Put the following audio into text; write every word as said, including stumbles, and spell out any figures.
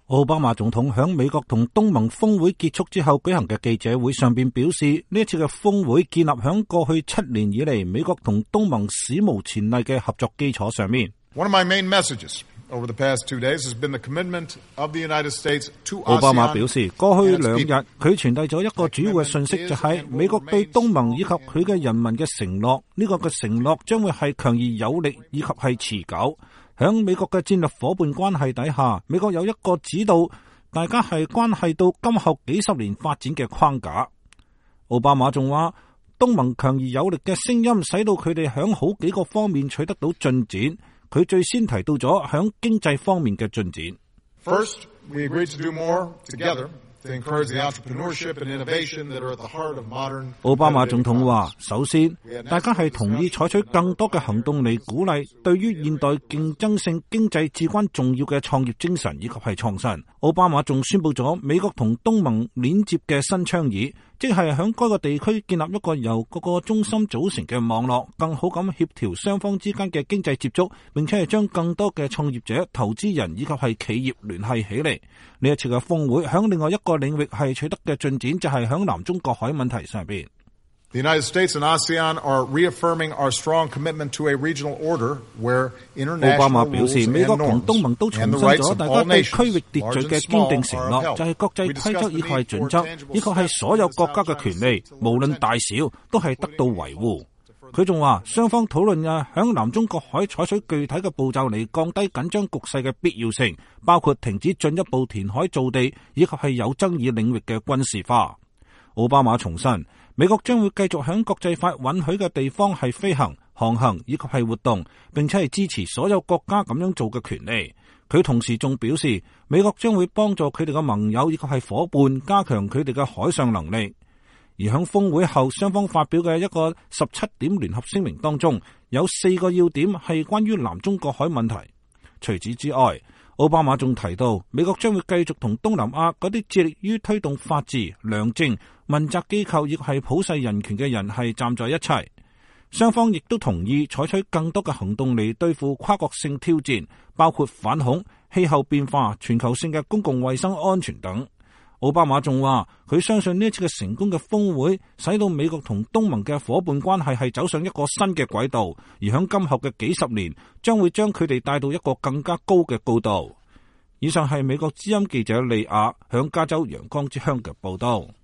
奧巴馬總統響美國同東盟峰會結束之後舉行嘅記者會上邊表示，呢一次嘅峰會建立響過去七年以嚟美國同東盟史無前例嘅合作基礎上面。 One of my main messages over the past two days has been the commitment of the United States to ASEAN。 奧巴馬表示，過去兩日佢傳遞咗一個主要嘅信息，就係美國對東盟以及佢嘅人民嘅承諾。呢個嘅承諾將會係強而有力，以及係持久。響美國嘅戰略夥伴關係底下，美國有一個指導大家係關係到今後幾十年發展嘅框架。奧巴馬仲話，東盟強而有力嘅聲音使到佢哋響好幾個方面取得到進展。佢最先提到咗響經濟方面嘅進展。 First, we agreed to do more together to encourage the entrepreneurship and innovation that are at the heart of modern。 奧巴馬總統話，首先，大家係同意採取更多嘅行動嚟鼓勵對於現代競爭性經濟至關重要嘅創業精神以及係創新。奧巴馬仲宣布咗美國同東盟連接嘅新倡議，即係響該個地區建立一個由各個中心組成嘅網絡，更好咁協調雙方之間嘅經濟接觸，並且係將更多嘅創業者、投資人以及係企業聯繫起嚟。呢一次嘅峰會響另外一個領域係取得嘅進展，就係響南中國海問題上邊。 The United States and ASEAN are reaffirming our strong commitment to a regional order where international rules and norms and the rights of all nations are upheld。奧巴馬表示，美國同東盟都重申咗大家對區域秩序嘅堅定承諾，就係國際規則以及係準則，以及係所有國家嘅權利，無論大小，都係得到維護。佢仲話，雙方討論啊，響南中國海採取具體嘅步驟嚟降低緊張局勢嘅必要性，包括停止進一步填海造地，以及係有爭議領域嘅軍事化。奧巴馬重申，美國將會繼續響國際法允許嘅地方係飛行、航行以及係活動，並且係支持所有國家咁樣做嘅權利。佢同時仲表示，美國將會幫助佢哋嘅盟友以及係夥伴加強佢哋嘅海上能力。而響峰會後，雙方發表嘅一個十七點聯合聲明當中，有四個要點係關於南中國海問題。除此之外，奧巴馬仲提到，美國將會繼續同東南亞嗰啲致力於推動法治、良政、問責機構亦係普世人權嘅人係站在一齊。雙方亦都同意採取更多嘅行動嚟對付跨國性挑戰，包括反恐、氣候變化、全球性嘅公共衛生安全等。奧巴馬仲話，佢相信呢一次嘅成功嘅峰會，使到美國同東盟嘅夥伴關係係走上一個新嘅軌道，而響今後嘅幾十年，將會將佢哋帶到一個更加高嘅高度。以上係美國之音記者利亞響加州陽光之鄉嘅報道。